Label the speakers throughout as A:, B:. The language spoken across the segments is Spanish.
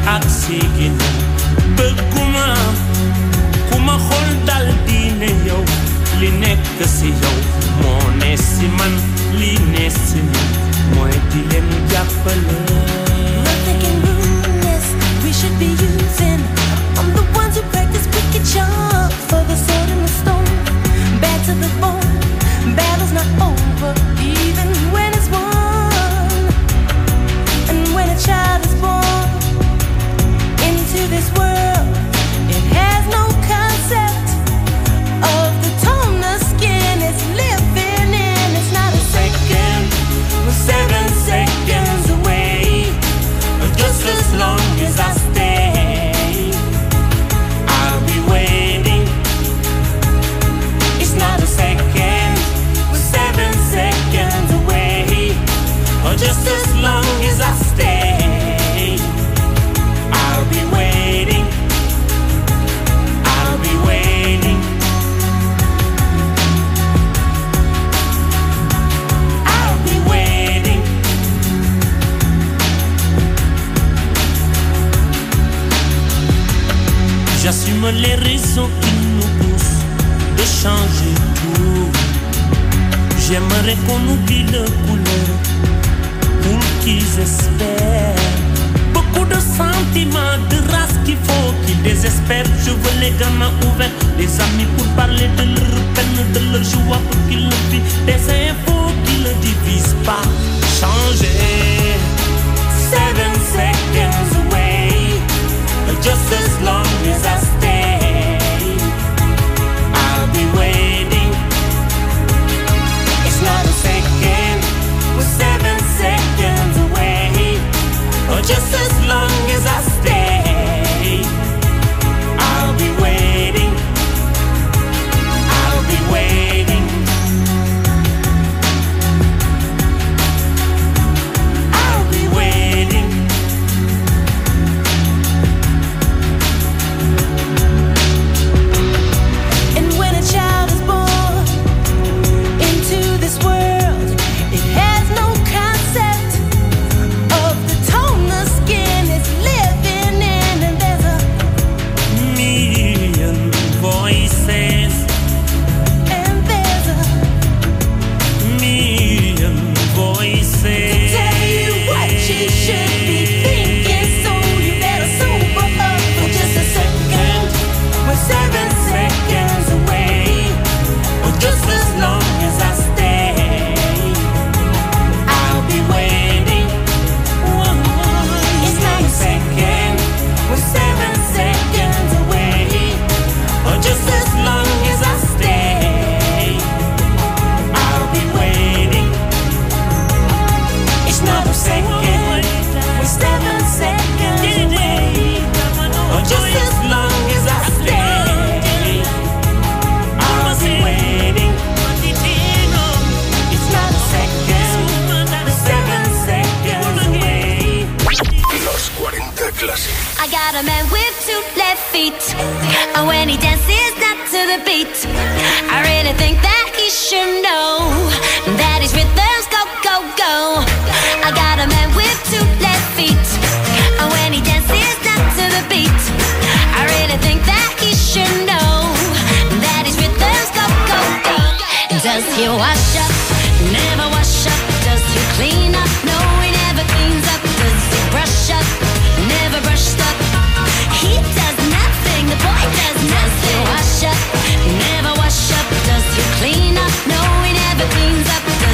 A: ak sigi na bëgguma ku ma xool dal di ne yow li nekk si yow moo ne si man li ne si man mooy di leen jàppale.
B: Nothing can ruin this. We should be using. I'm the ones who practice wicked charm for the sword and the stone. Back to the bone. Battle's not over, even when it's won. And when a child is born into this world, it has no concept of the tone the skin is living in. It's not a second, we're 7 seconds away. But just as long as I stay, I'll be waiting. It's not a second, we're 7 seconds away. Or just as long as I stay, I'll be waiting. I'll be waiting. I'll be waiting. J'assume les raisons qui nous poussent de changer tout. J'aimerais qu'on oublie le couleur pour qu'ils espèrent. Beaucoup de sentiments, de race qu'il faut qu'ils désespèrent. Je veux les gamins ouverts, des amis pour parler de leur peine, de leur joie pour qu'ils le vivent. Des infos qui ne divisent pas. Changer. 7 seconds away, but just as long as I stay, I'll be waiting. It's not a second, we're 7 seconds away. Or just as long as I stay, I'll be waiting. I'll be waiting. I'll be waiting. And when a child is born into this world, it has no concept of the tone the skin is living in. And there's a
A: million voices,
B: and there's a
A: million voices.
B: tell you what you should be thinking, so you better sober up for just a second. We're 7 seconds away, or just as long as I stay, I'll be waiting. It's not a second, we're 7 seconds away, or just as long as I stay, I'll be waiting. It's not a second, we're 7 seconds away, or just as long as I stay, I'll be waiting. It's not a second, we're 7 seconds away.
C: Los 40 Classic.
D: I got a man with 2 left feet, and when he dances not to the beat, I really think that he should know that his rhythms go, go, go. I got a man with 2 left feet, and when he dances not to the beat, I really think that he should know that his rhythms go, go, go. Does he wash up? Never wash up. Does he clean up? No, he never cleans up. Does he brush up? Never brushed up. He does nothing. The boy does nothing. Does he wash up? Never wash up. Does he clean up? No, he never cleans up.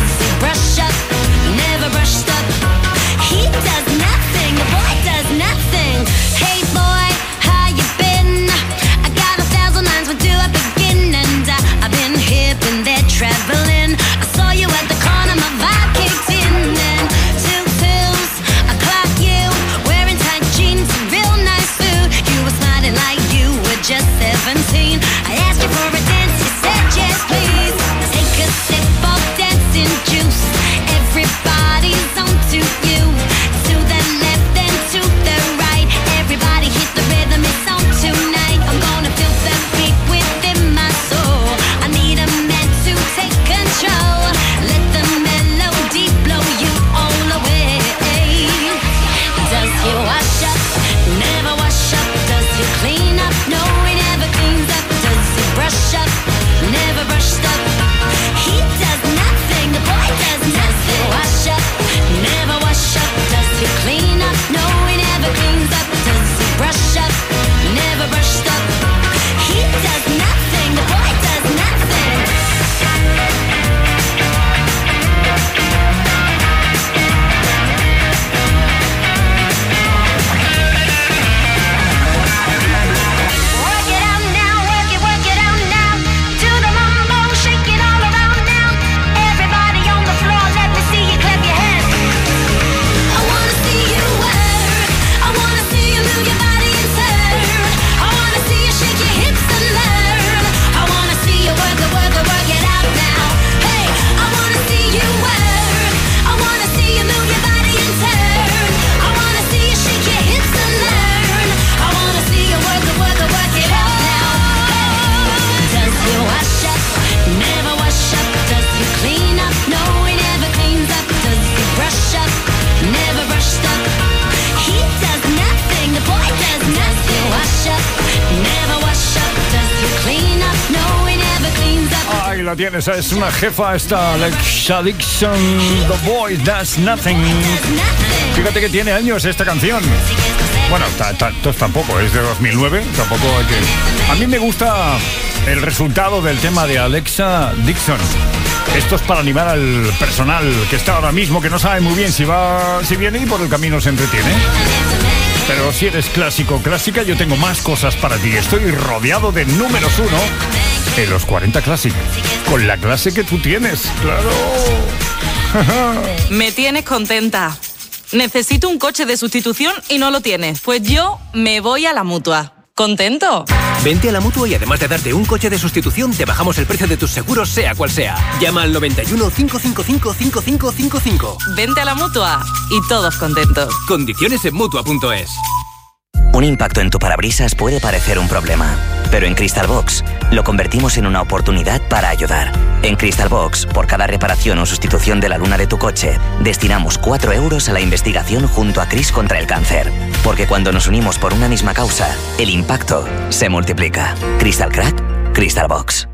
E: ahí la tienes, es una jefa esta, Alexa Dixon, The Boy Does Nothing. Fíjate que tiene años esta canción. Bueno, tampoco, es de 2009, tampoco hay que... A mí me gusta el resultado del tema de Alexa Dixon. Esto es para animar al personal que está ahora mismo, que no sabe muy bien si viene y por el camino se entretiene. Pero si eres clásica, yo tengo más cosas para ti. Estoy rodeado de números 1 en los 40 Classic, con la clase que tú tienes, claro.
F: Me tienes contenta. Necesito un coche de sustitución y no lo tienes. Pues yo me voy a la Mutua. ¿Contento?
G: Vente a la Mutua y además de darte un coche de sustitución, te bajamos el precio de tus seguros, sea cual sea. Llama al 91 555 5555.
F: Vente a la Mutua y todos contentos.
G: Condiciones en Mutua.es.
H: Un impacto en tu parabrisas puede parecer un problema, pero en Crystal Box lo convertimos en una oportunidad para ayudar. En Crystal Box, por cada reparación o sustitución de la luna de tu coche, destinamos 4 euros a la investigación junto a Cris contra el cáncer. Porque cuando nos unimos por una misma causa, el impacto se multiplica. Crystal Crack, Crystal Box.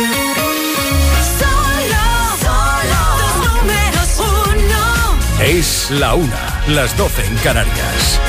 C: Es la 1, las 12 en Canarias.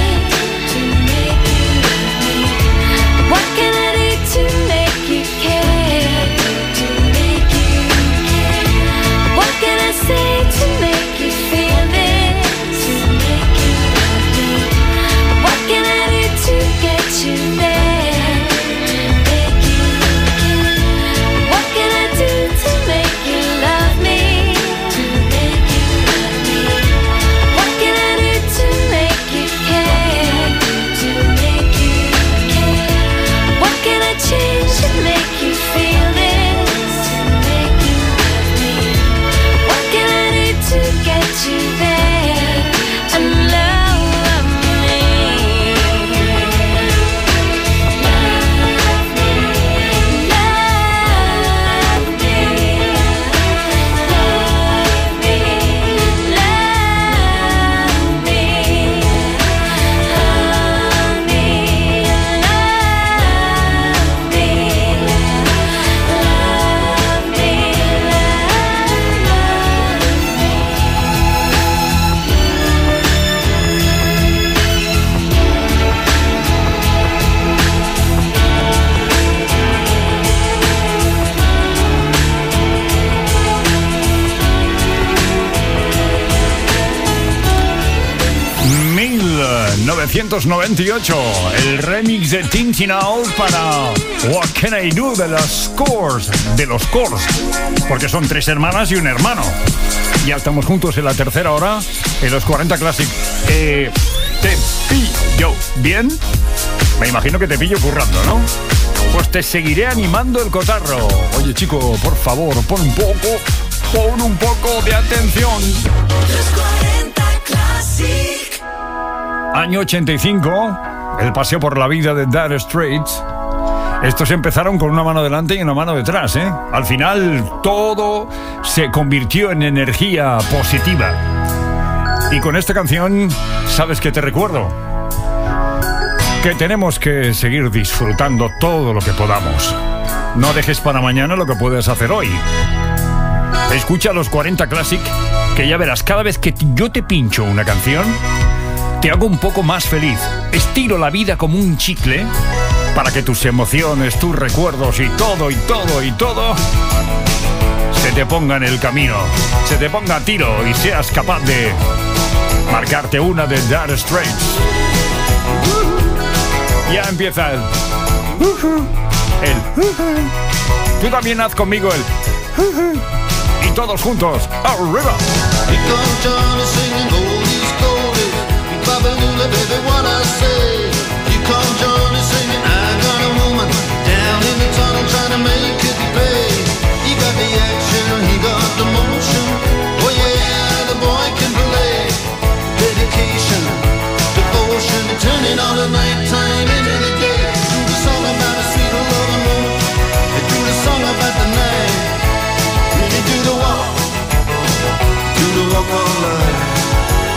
B: What can I do to make you care?
E: 1998, el remix de Tintin Out para What Can I Do de los Coors, porque son 3 hermanas y un hermano. Ya estamos juntos en la tercera hora, en los 40 Classic. ¿Te pillo bien? Me imagino que te pillo currando, ¿no? Pues te seguiré animando el cotarro. Oye, chico, por favor, pon un poco de atención.
B: Los 40 Classic.
E: Año 85, el paseo por la vida de Dire Straits. Estos empezaron con una mano delante y una mano detrás, ¿eh? Al final todo se convirtió en energía positiva. Y con esta canción, ¿sabes qué te recuerdo? Que tenemos que seguir disfrutando todo lo que podamos. No dejes para mañana lo que puedes hacer hoy. Escucha los 40 Classic, que ya verás, cada vez que yo te pincho una canción, te hago un poco más feliz. Estiro la vida como un chicle para que tus emociones, tus recuerdos y todo se te ponga en el camino, se te ponga a tiro y seas capaz de marcarte una de Dire Straits. Ya empieza el... Tú también haz conmigo el... Y todos juntos, arriba.
I: Turning all the nighttime into the day. Do the song about a sweet love and moon. Do the song about the night. Really do the walk of life.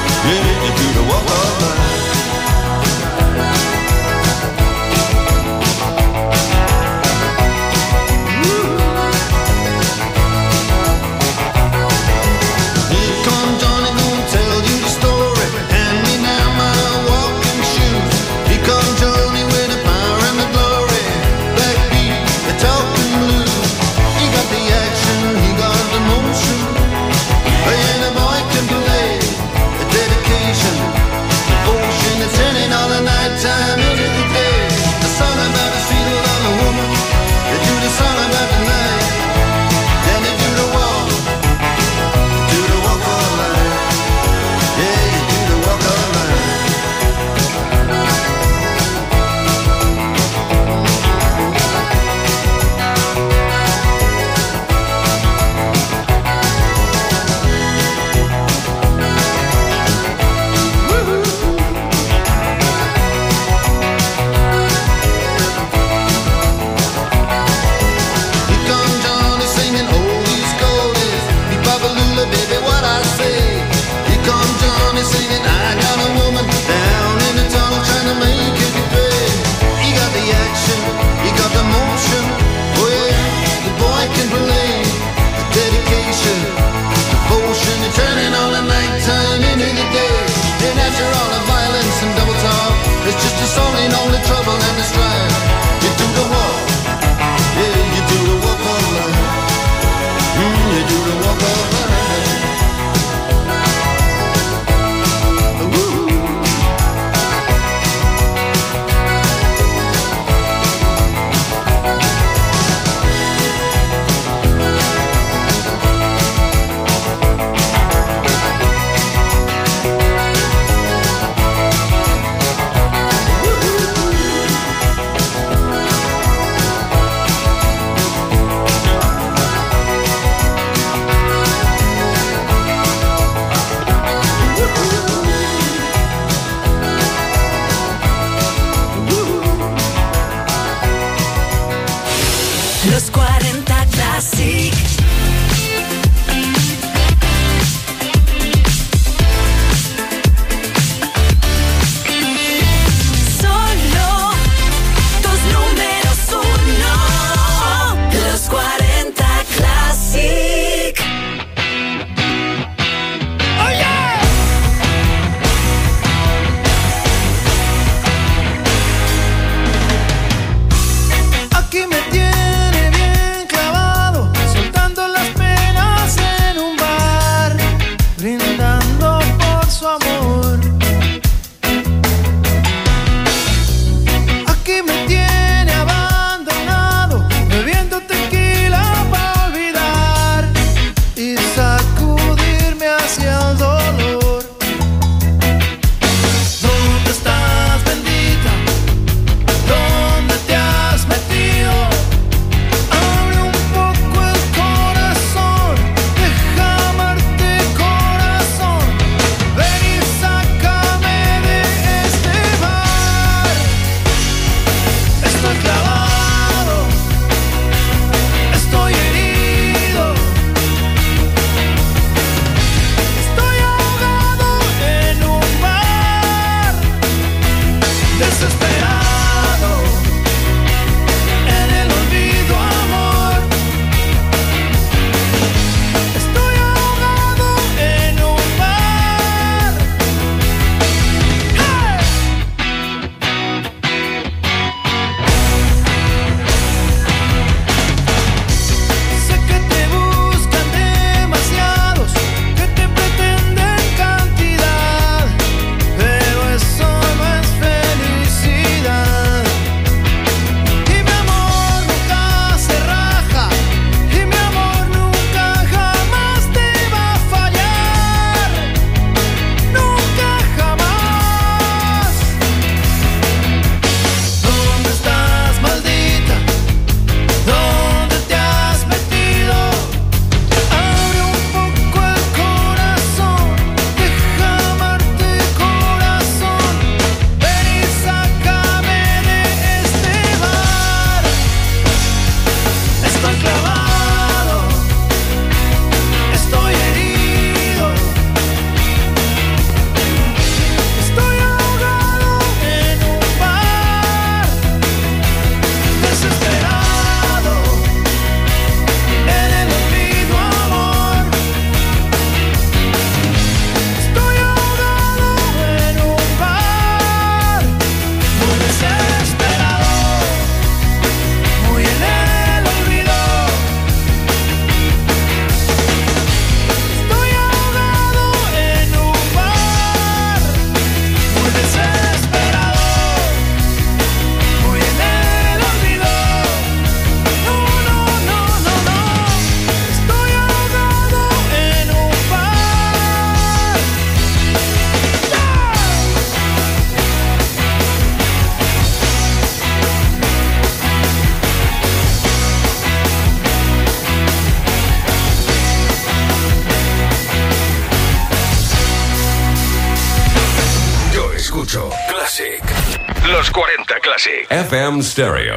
C: Radio Classic. Los 40 Classic. FM Stereo.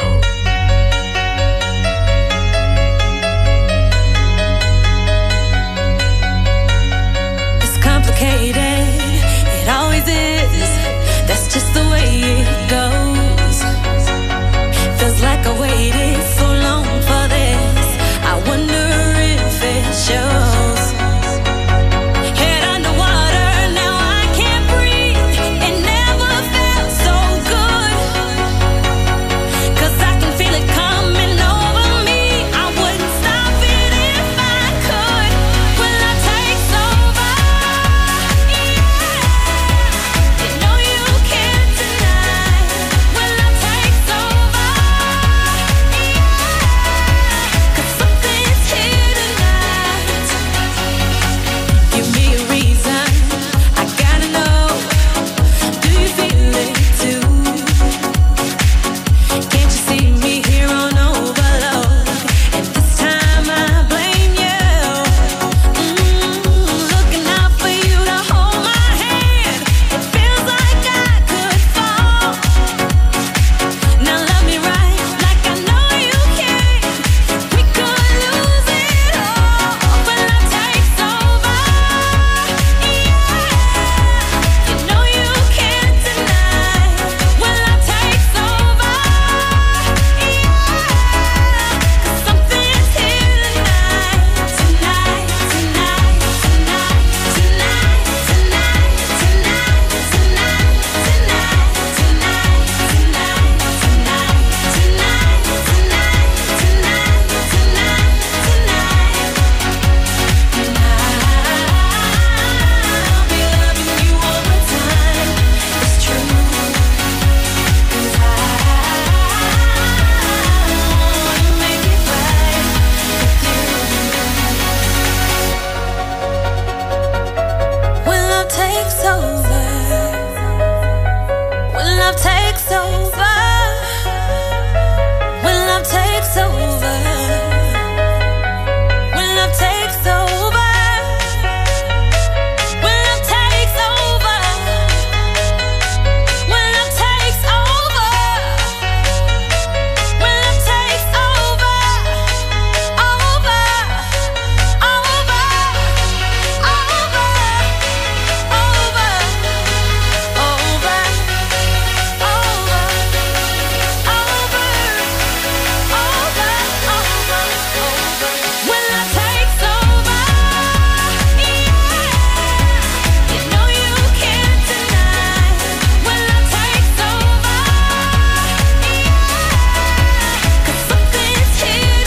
B: It's complicated, it always is. That's just the way it goes. Feels like I waited so long for this. I wonder if it shows. Head underwater, now I can't breathe. It never felt so good. 'Cause I can feel it coming over me. I wouldn't stop it if I could. When love takes over, yeah. You know you can't deny. When love takes over, yeah. 'Cause something's here tonight. Give me a reason, I gotta know. Do you feel it too? Can't you see me here on overload? And this time I blame you. Looking out for you to hold my hand. It feels like I could fall. Now love me right, like I know you can. We could lose it all when love takes over. Yeah, you know you can't deny when love takes over. Yeah, 'cause something's here tonight, tonight, tonight, tonight, tonight, tonight, tonight, tonight, tonight, I'll be loving you all the time. It's true, 'cause I wanna make it right with you. When love takes over, when love takes over, when love takes over, when love takes over, when love takes over, when love takes over, when love takes over, over, over, when love takes over, yeah. You know you can't deny. When love takes over, yeah. 'Cause something's here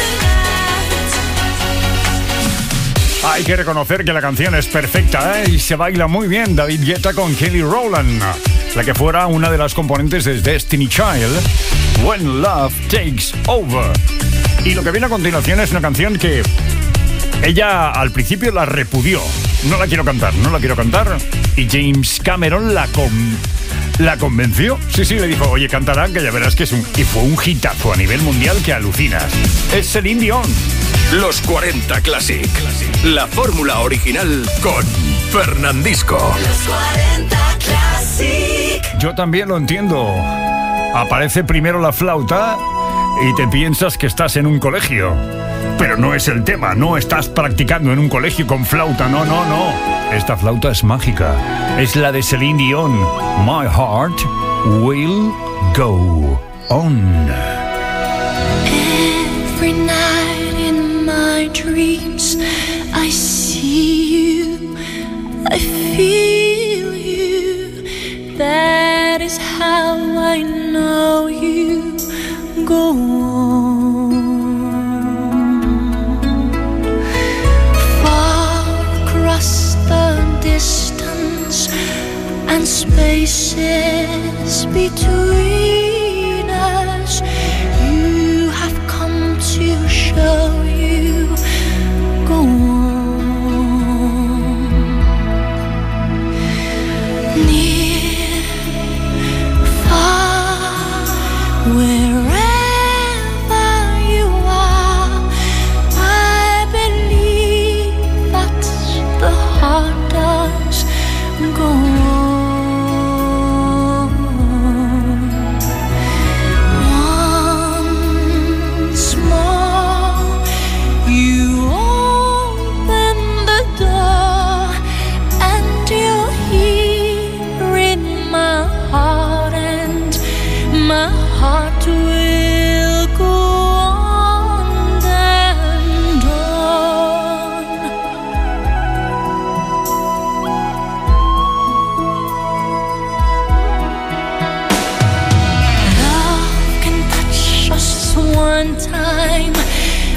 B: tonight.
E: Hay que reconocer que la canción es perfecta, ¿eh? Y se baila muy bien. David Guetta con Kelly Rowland, la que fuera una de las componentes de Destiny Child, When Love Takes Over. Y lo que viene a continuación es una canción que ella al principio la repudió. No la quiero cantar, no la quiero cantar. Y James Cameron la convenció. Sí, le dijo, oye, cántala, que ya verás que es un... Y fue un hitazo a nivel mundial que alucinas. Es Celine Dion.
C: Los 40 Classic. La fórmula original con Fernandisco.
B: Los 40 Classic.
E: Yo también lo entiendo. Aparece primero la flauta y te piensas que estás en un colegio. Pero no es el tema, no estás practicando en un colegio con flauta, no. Esta flauta es mágica. Es la de Celine Dion. My heart will go on.
B: Every night in my dreams, I see you, I feel you. That is how I know you go on. Far across the distance and spaces between us, you have come to show you go on. Near, far, wherever you are, I believe that's the heart does go on.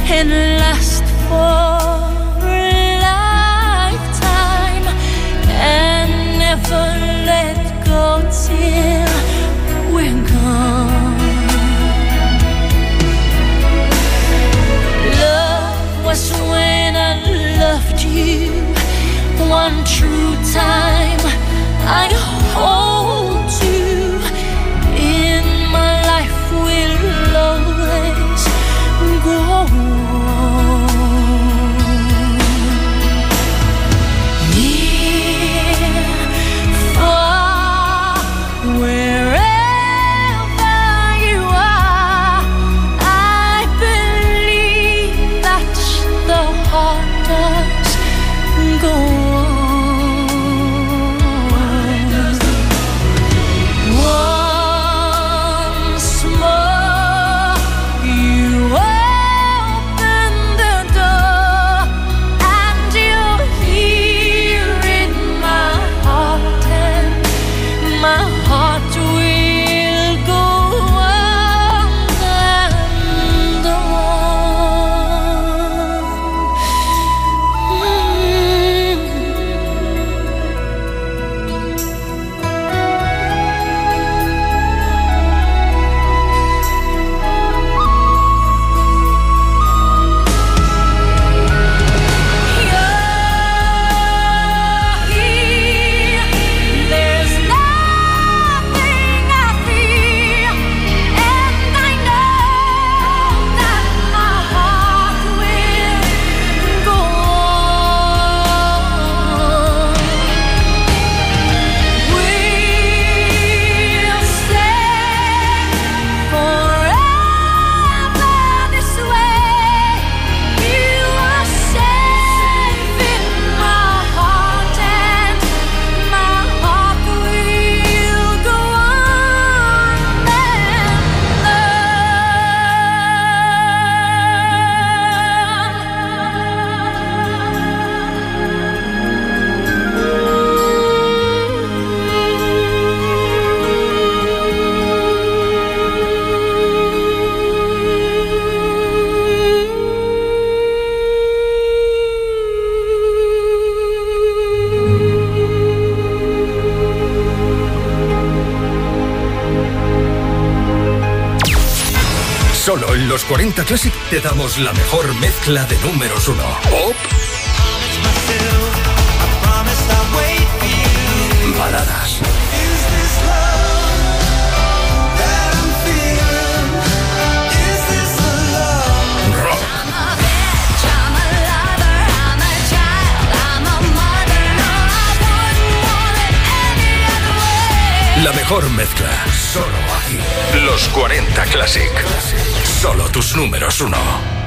B: and last for a lifetime and never let go till we're gone. Love was when I loved you one true time. I hold you in my life will always go on. Near, far, wherever you are, I believe that the heart does go on. Once more, you open the door, and you're here in my heart, and my heart will go on and there's nothing I fear, and I know that my heart will go on. We'll stay forever this way. You are safe in my heart, and my heart will go on
C: Solo en los 40 Classic te damos la mejor mezcla de números 1. Pop, baladas, rock, la mejor mezcla. Solo aquí. Los 40 Classic. Solo tus números 1.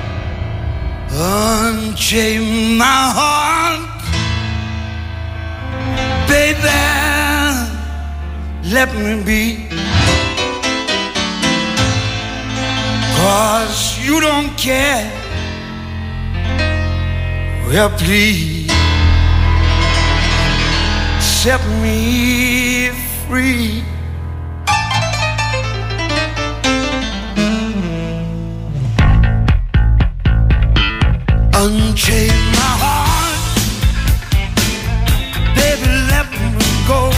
I: Unchain my heart, baby, let me be. 'Cause you don't care. Well, please set me free. Unchain my heart, baby, let me go.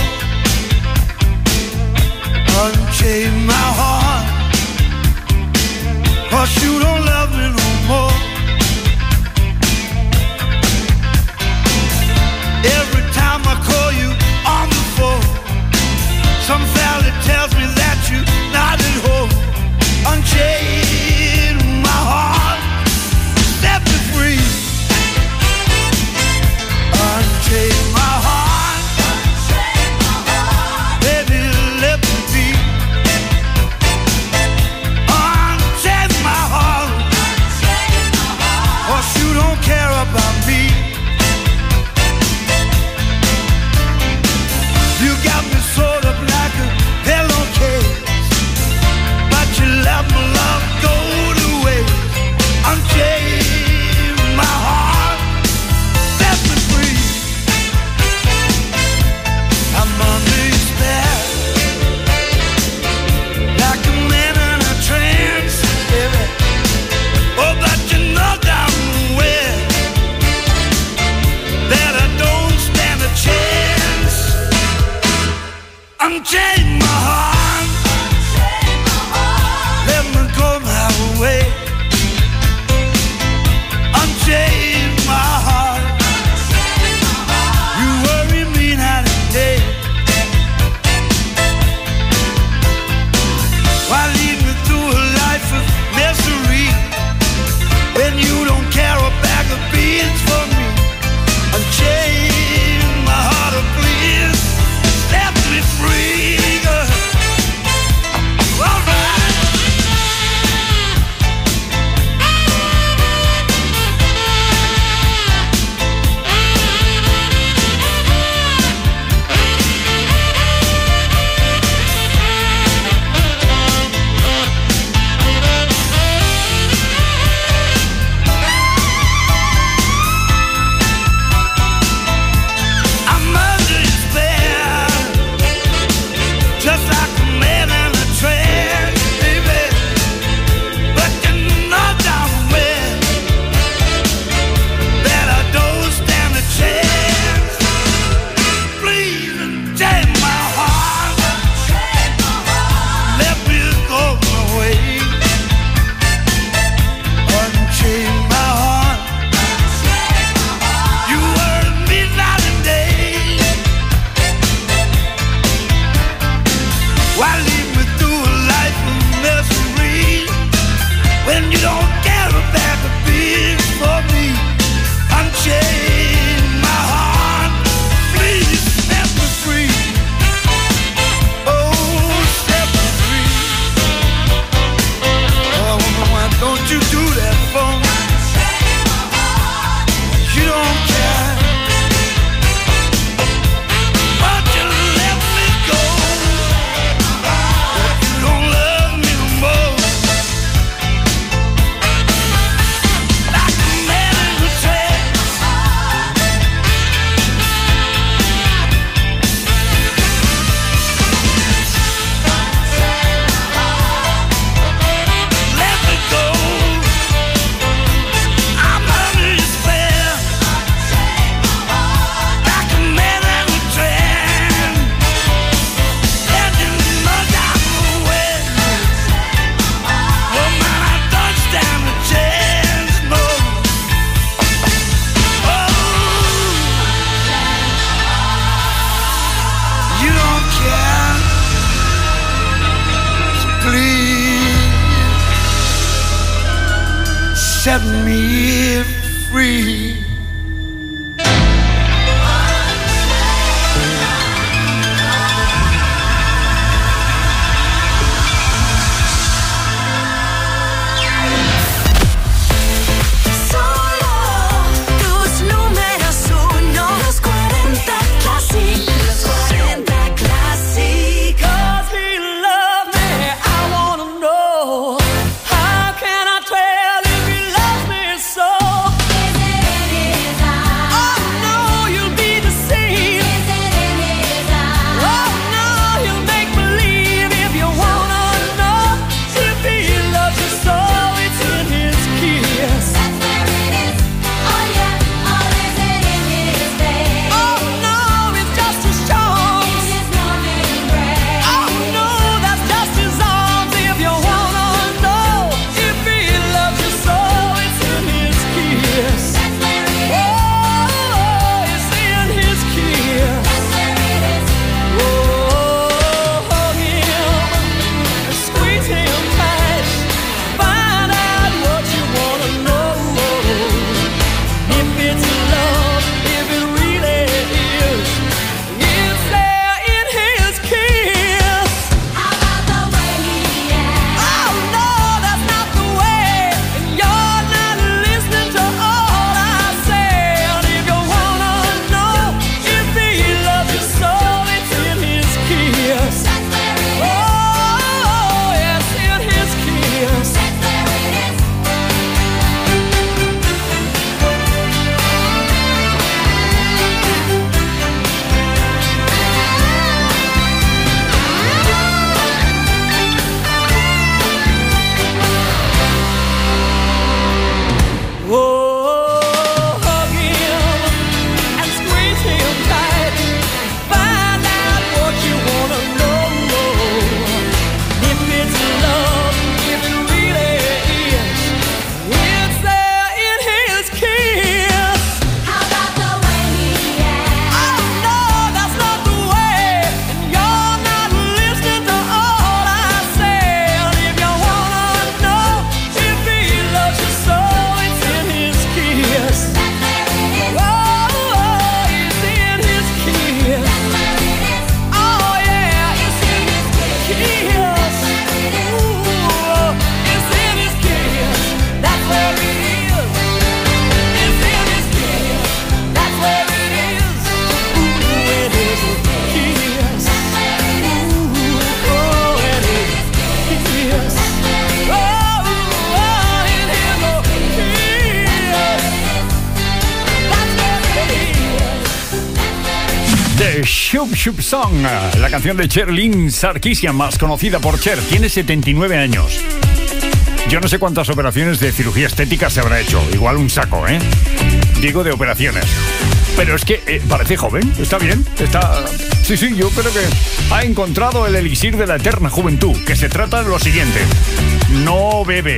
I: Unchain my heart, 'cause you don't love me no more. Every time I call you on the phone, some fella tells me that you're not at home. Unchain my heart, set me free. Unchain my heart, baby, let me be. set me free.
E: Shoop Shoop Song, la canción de Cher Lynn Sarkisian, más conocida por Cher. Tiene 79 años. Yo no sé cuántas operaciones de cirugía estética se habrá hecho. Igual un saco, ¿eh? Digo de operaciones. Pero es que parece joven. Está bien. Está... Sí, yo creo que ha encontrado el elixir de la eterna juventud, que se trata de lo siguiente. No bebe,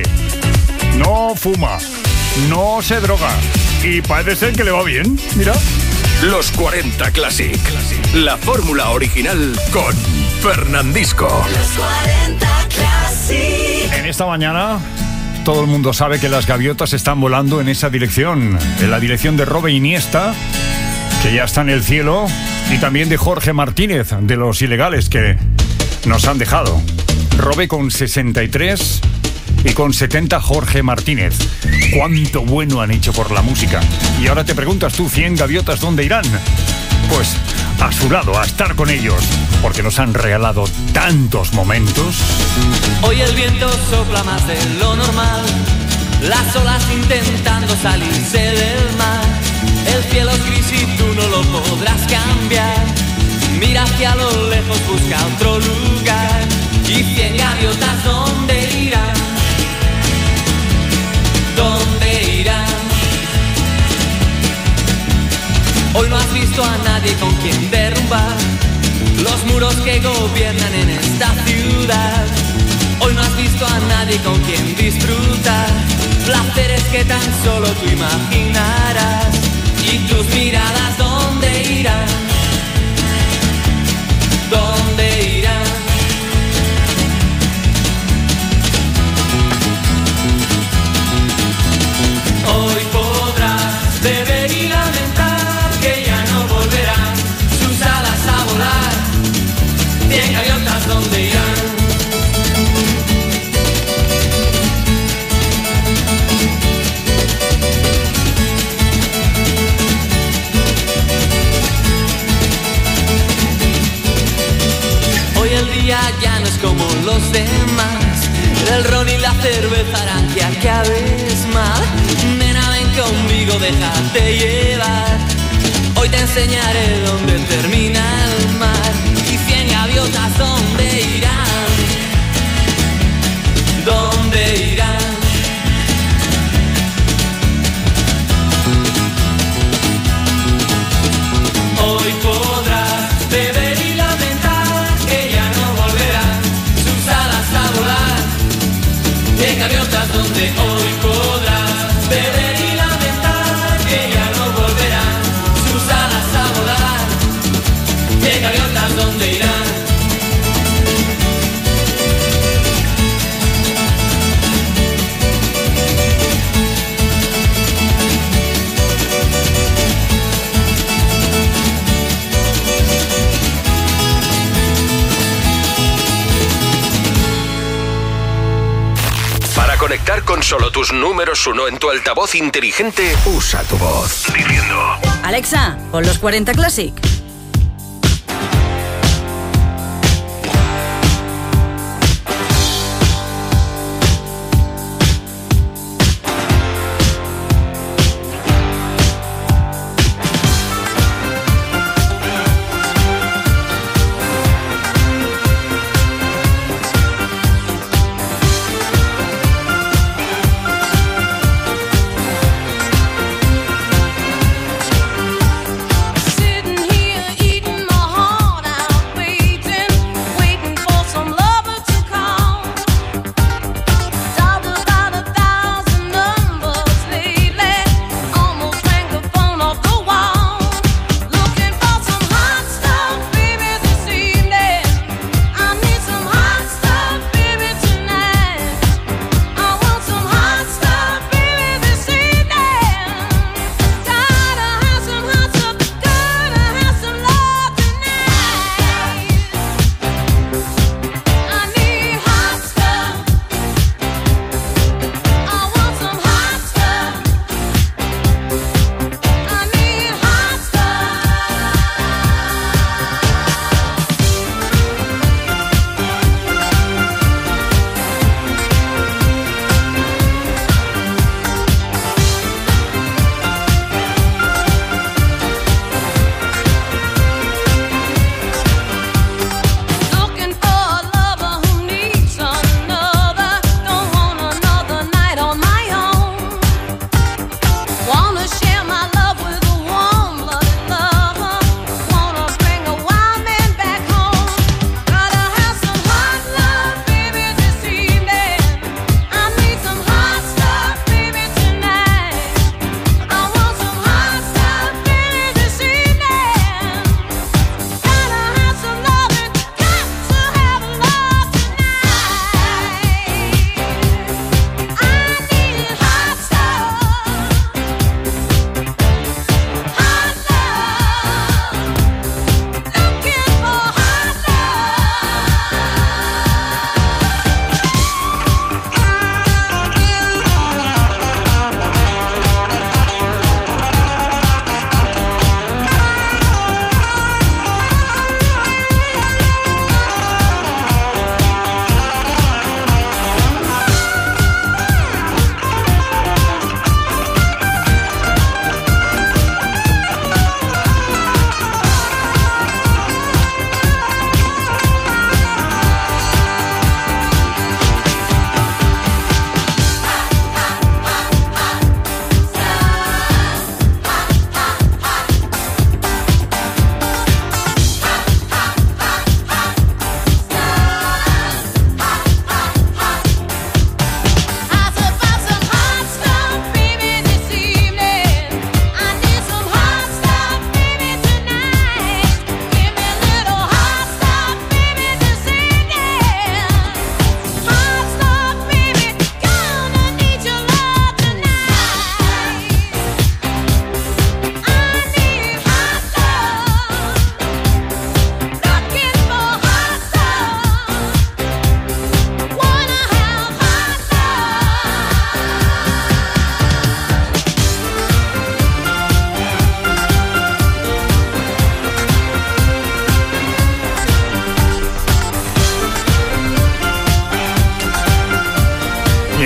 E: no fuma, no se droga. Y parece ser que le va bien. Mira.
C: Los 40 Classic. La fórmula original con Fernandisco.
B: Los 40 Classic.
E: En esta mañana todo el mundo sabe que las gaviotas están volando en esa dirección. En la dirección de Robe Iniesta, que ya está en el cielo, y también de Jorge Martínez, de Los Ilegales, que nos han dejado. Robe con 63 y con 70 Jorge Martínez. Cuánto bueno han hecho por la música. Y ahora te preguntas tú, 100 gaviotas, ¿dónde irán? Pues a su lado, a estar con ellos, porque nos han regalado tantos momentos.
J: Hoy el viento sopla más de lo normal, las olas intentando salirse del mar. El cielo es gris y tú no lo podrás cambiar. Mira hacia lo lejos, busca otro lugar. Y 100 gaviotas, ¿dónde irán? ¿Dónde irán? Hoy no has visto a nadie con quien derrumbar los muros que gobiernan en esta ciudad. Hoy no has visto a nadie con quien disfrutar placeres que tan solo tú imaginarás. Y tus miradas, ¿dónde irán? ¿Dónde irán? los demás. El ron y la cerveza harán que acabes mal. Nena, ven conmigo, déjate llevar. Hoy te enseñaré dónde termina el mar y 100 gaviotas dónde irán. ¿Dónde irán? Hoy podrás beber y lamentar que ya no volverán sus alas a volar. 100 gaviotas donde hoy podrás beber y lamentar que ya no volverán sus alas a volar. 100 gaviotas donde irán.
C: Para conectar con solo tus números 1 en tu altavoz inteligente, usa tu voz. Diciendo:
K: Alexa, pon los 40 Classic.
B: Sitting here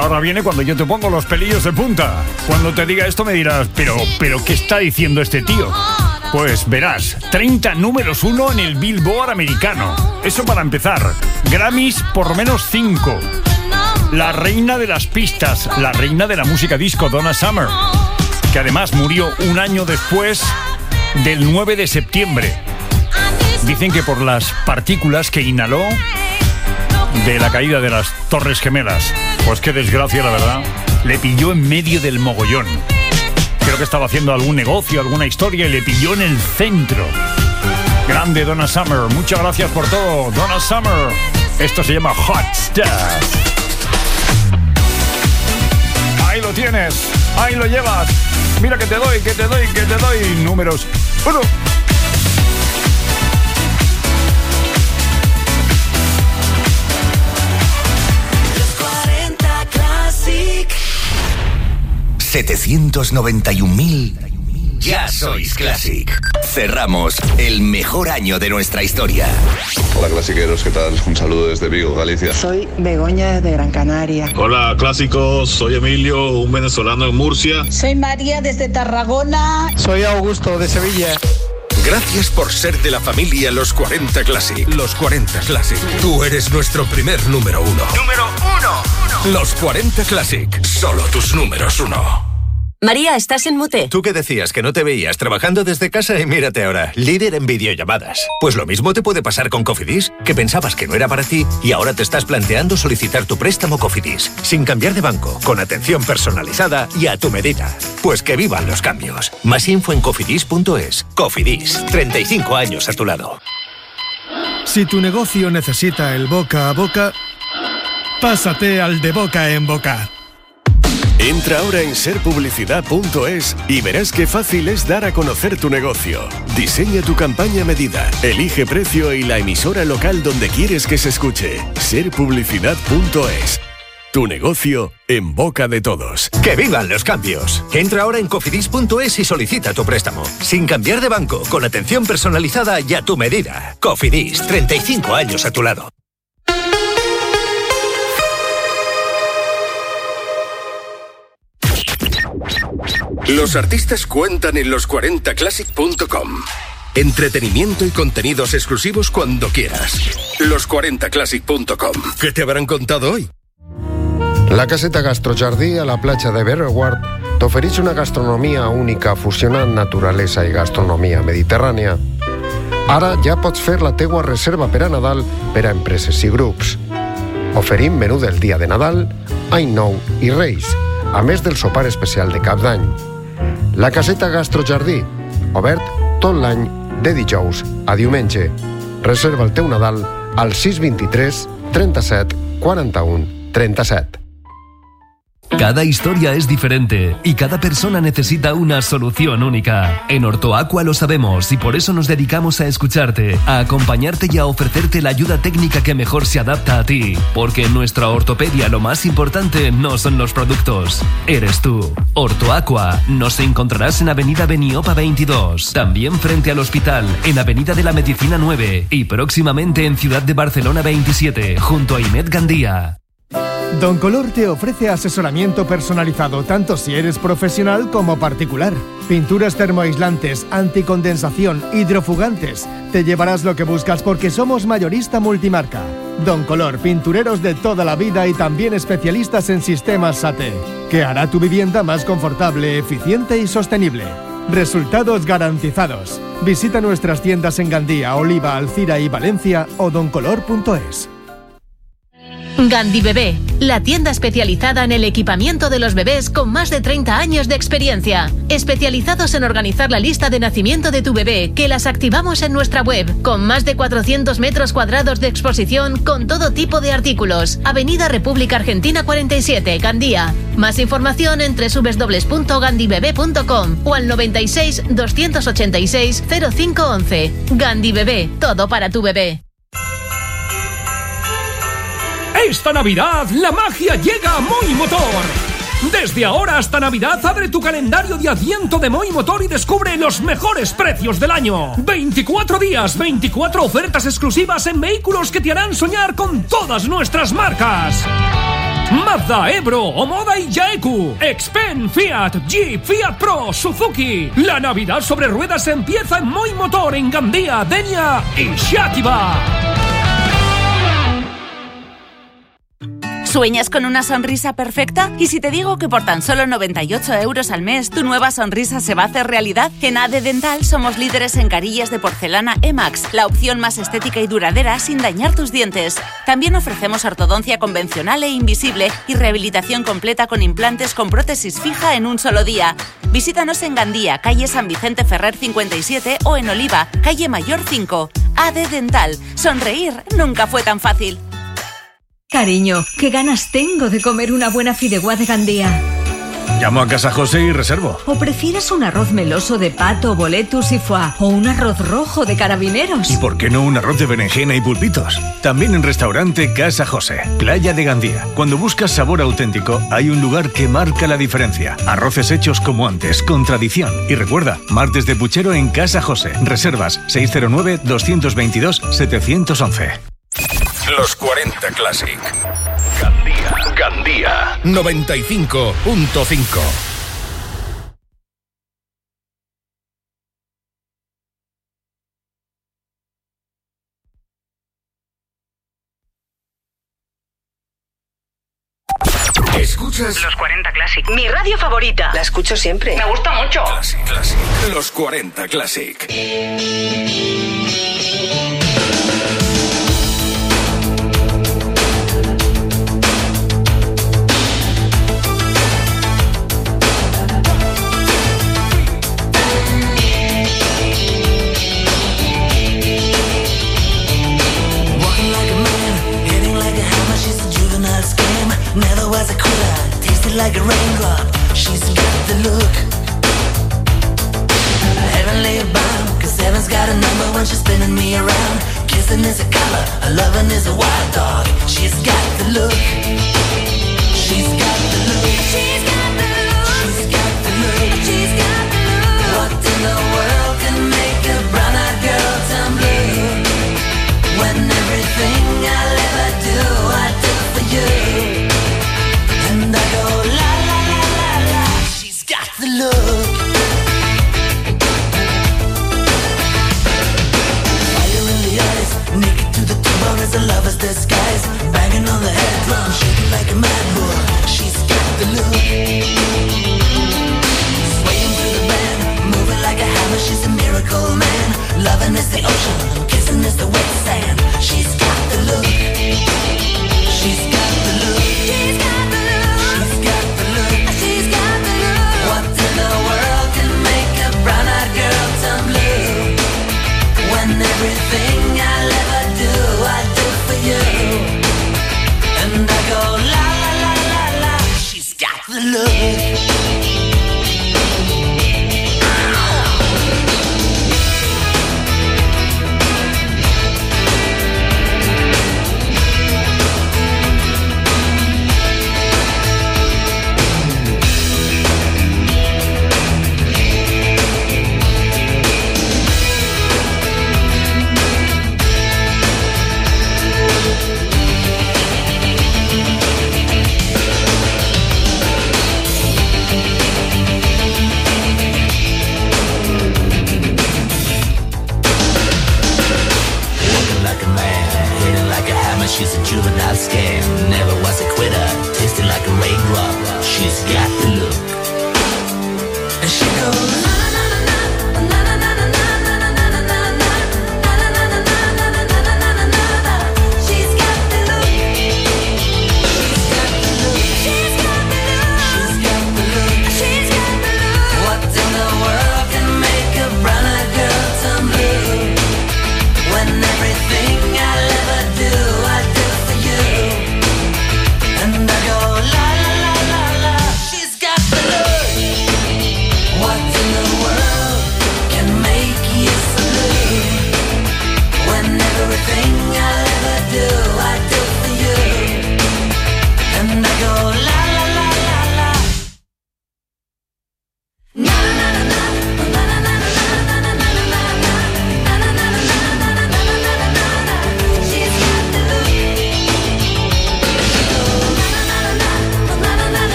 E: ahora viene cuando yo te pongo los pelillos de punta. Cuando te diga esto me dirás, pero ¿qué está diciendo este tío? Pues verás, 30 números 1 en el Billboard americano. Eso para empezar. Grammys por lo menos 5. La reina de las pistas, la reina de la música disco, Donna Summer, que además murió un año después del 9 de septiembre. Dicen que por las partículas que inhaló de la caída de las Torres Gemelas. Pues qué desgracia, la verdad. Le pilló en medio del mogollón. Creo que estaba haciendo algún negocio, alguna historia, y le pilló en el centro. Grande Donna Summer. Muchas gracias por todo, Donna Summer. Esto se llama Hot Stuff. Ahí lo tienes, ahí lo llevas. Mira que te doy números 1.
B: Los 40 Classic.
C: 791.000. Ya sois Classic. Cerramos el mejor año de nuestra historia.
L: Hola clasiqueros, ¿qué tal? Un saludo desde Vigo, Galicia.
M: Soy Begoña de Gran Canaria.
N: Hola clásicos, soy Emilio, un venezolano en Murcia.
O: Soy María desde Tarragona.
P: Soy Augusto de Sevilla.
C: Gracias por ser de la familia Los 40 Classic. Los 40 Classic. Tú eres nuestro primer número 1. ¡Número 1! Los 40 Classic. Solo tus números 1.
K: María, ¿estás en mute?
Q: Tú que decías que no te veías trabajando desde casa y mírate ahora, líder en videollamadas. Pues lo mismo te puede pasar con Cofidis, que pensabas que no era para ti y ahora te estás planteando solicitar tu préstamo Cofidis, sin cambiar de banco, con atención personalizada y a tu medida. Pues que vivan los cambios. Más info en cofidis.es. Cofidis, 35 años a tu lado.
R: Si tu negocio necesita el boca a boca, pásate al de boca en boca.
S: Entra ahora en serpublicidad.es y verás qué fácil es dar a conocer tu negocio. Diseña tu campaña a medida, elige precio y la emisora local donde quieres que se escuche. Serpublicidad.es. Tu negocio en boca de todos.
Q: ¡Que vivan los cambios! Entra ahora en cofidis.es y solicita tu préstamo. Sin cambiar de banco, con atención personalizada y a tu medida. Cofidis, 35 años a tu lado.
C: Los artistas cuentan en los40classic.com. Entretenimiento y contenidos exclusivos cuando quieras. Los40classic.com. ¿Qué te habrán contado hoy?
T: La caseta Gastrojardí a la platja de Berreward t'ofereix una gastronomia única fusionant naturalesa i gastronomia mediterrània. Ara ja pots fer la teua reserva per a Nadal per a empreses i grups. Oferim menú del dia de Nadal, Any Nou i Reis, a més del sopar especial de Cap d'Any. La caseta Gastrojardí, obert tot l'any de dijous a diumenge. Reserva el teu Nadal al 623 37 41 37.
U: Cada historia es diferente y cada persona necesita una solución única. En Ortoaqua lo sabemos y por eso nos dedicamos a escucharte, a acompañarte y a ofrecerte la ayuda técnica que mejor se adapta a ti. Porque en nuestra ortopedia lo más importante no son los productos, eres tú. Ortoaqua nos encontrarás en Avenida Beniopa 22, también frente al hospital, en Avenida de la Medicina 9 y próximamente en Ciudad de Barcelona 27, junto a Imed Gandía.
V: Don Color te ofrece asesoramiento personalizado tanto si eres profesional como particular. Pinturas termoaislantes, anticondensación, hidrofugantes. Te llevarás lo que buscas porque somos mayorista multimarca. Don Color, pintureros de toda la vida y también especialistas en sistemas SATE, que hará tu vivienda más confortable, eficiente y sostenible. Resultados garantizados. Visita nuestras tiendas en Gandía, Oliva, Alcira y Valencia o doncolor.es.
W: Gandhi Bebé, la tienda especializada en el equipamiento de los bebés con más de 30 años de experiencia. Especializados en organizar la lista de nacimiento de tu bebé, que las activamos en nuestra web, con más de 400 metros cuadrados de exposición con todo tipo de artículos. Avenida República Argentina 47, Gandía. Más información en www.gandibebé.com o al 96 286 0511. Gandhi Bebé, todo para tu bebé.
X: Esta Navidad, la magia llega a Moi Motor. Desde ahora hasta Navidad, abre tu calendario de Adviento de Moi Motor y descubre los mejores precios del año. 24 días, 24 ofertas exclusivas en vehículos que te harán soñar con todas nuestras marcas. Mazda, Ebro, Omoda y Yaeku. Xpen, Fiat, Jeep, Fiat Pro, Suzuki. La Navidad sobre ruedas empieza en Moi Motor, en Gandía, Denia y Xàtiva.
A: ¿Sueñas con una sonrisa perfecta? ¿Y si te digo que por tan solo 98 euros al mes tu nueva sonrisa se va a hacer realidad? En AD Dental somos líderes en carillas de porcelana Emax, la opción más estética y duradera sin dañar tus dientes. También ofrecemos ortodoncia convencional e invisible y rehabilitación completa con implantes con prótesis fija en un solo día. Visítanos en Gandía, calle San Vicente Ferrer 57 o en Oliva, calle Mayor 5. AD Dental. Sonreír nunca fue tan fácil.
D: Cariño, qué ganas tengo de comer una buena fideuá de Gandía.
E: Llamo a Casa José y reservo.
D: ¿O prefieres un arroz meloso de pato, boletus y foie? ¿O un arroz rojo de carabineros?
E: ¿Y por qué no un arroz de berenjena y pulpitos? También en restaurante Casa José, Playa de Gandía. Cuando buscas sabor auténtico, hay un lugar que marca la diferencia. Arroces hechos como antes, con tradición. Y recuerda, martes de puchero en Casa José. Reservas 609-222-711.
C: Los 40 Classic. Gandía 95.5. ¿Escuchas?
K: Los 40 Classic. Mi radio favorita. La escucho siempre. Me gusta mucho.
C: Classic. Los 40 Classic.
B: Never was a quitter, tasted like a raindrop. She's got the look, heavenly bound. 'Cause heaven's got a number when she's spinning me around. Kissing is a color, a loving is a wild dog. She's got the look, she's got the look, she's got the look, she's got the look, she's got the look. What in the world can make a brown-eyed girl turn blue? When everything I'll ever do, I do for you. And I go la la la la la. She's got the look. Fire in the eyes, naked to the bone as a lover's disguise. Banging on the head drum, shaking like a mad bull. She's got the look. Swaying through the band, moving like a hammer. She's a miracle man. Loving is the ocean, kissing is the wet sand. She's got the look. She's got the look. She's got the look. She's got the look. She's got the look. What in the world can make a brown-eyed girl turn blue? When everything I'll ever do, I do for you. And I go la la la la la. She's got the look.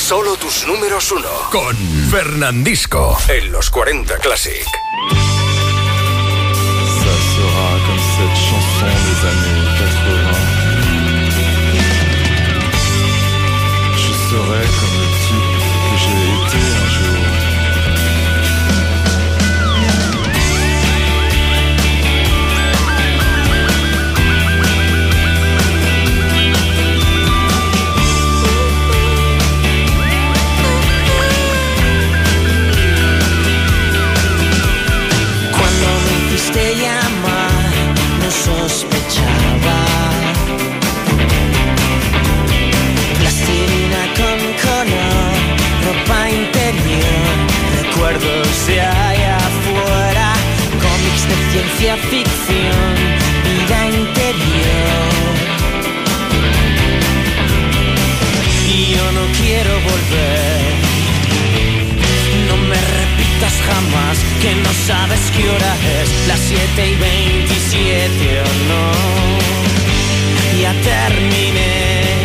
C: Solo tus números uno. Con Fernandisco en los 40 Classic.
F: Ça sera comme cette chanson des années 80. Je serai comme le type que j'ai été un jour.
B: Te llamar, no sospechaba. Plastilina con color, ropa interior, recuerdos de allá afuera, cómics de ciencia ficción, vida interior. Y yo no quiero volver. No me repitas jamás que no sabes qué hora es, las 7:27 o no. Ya terminé.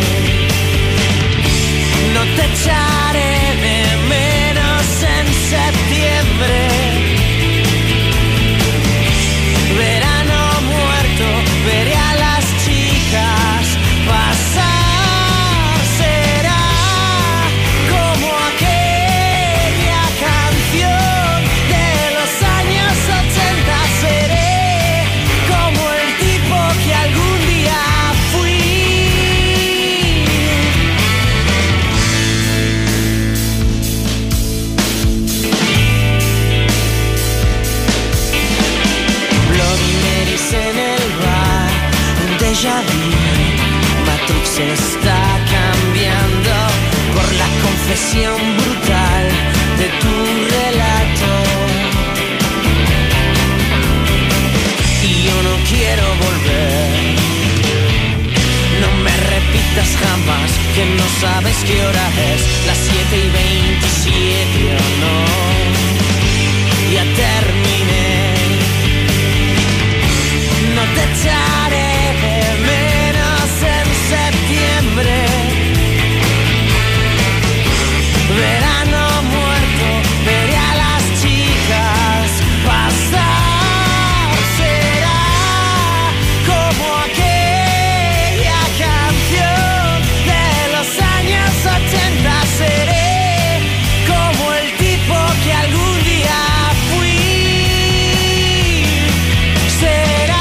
B: No te echaré de menos en septiembre. Verano muerto, veré a las chicas pasar. Matrix está cambiando por la confesión brutal de tu relato. Y yo no quiero volver. No me repitas jamás que no sabes qué hora es, las 7:27 o no. Ya terminé. No te echaré de menos en septiembre. Verano muerto, veré a las chicas pasar. Será como aquella canción de los años 80. Seré como el tipo que algún día fui. Será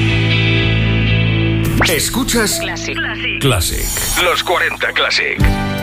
C: Escuchas Classic. Los 40 Classic.